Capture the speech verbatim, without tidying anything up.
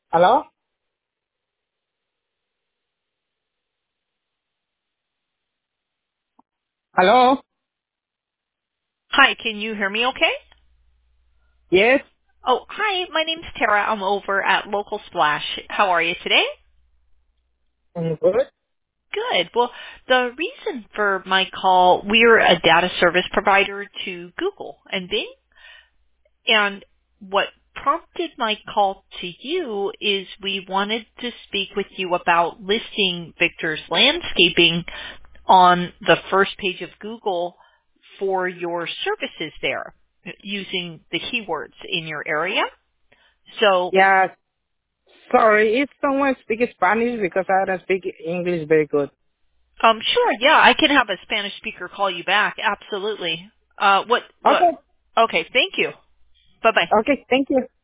Hello? Hello? Hi, can you hear me okay? Yes? Oh, hi, my name's Tara. I'm over at Local Splash. How are you today? I'm good. Good. Well, the reason for my call, we're a data service provider to Google and Bing, and what prompted my call to you is we wanted to speak with you about listing Victor's Landscaping on the first page of Google for your services there using the keywords in your area. So Yeah, sorry, if someone speaks Spanish because I don't speak English very good. Um, sure, yeah, I can have a Spanish speaker call you back. Absolutely. Uh, what, what? Okay, Okay, thank you. Bye bye. okay, thank you.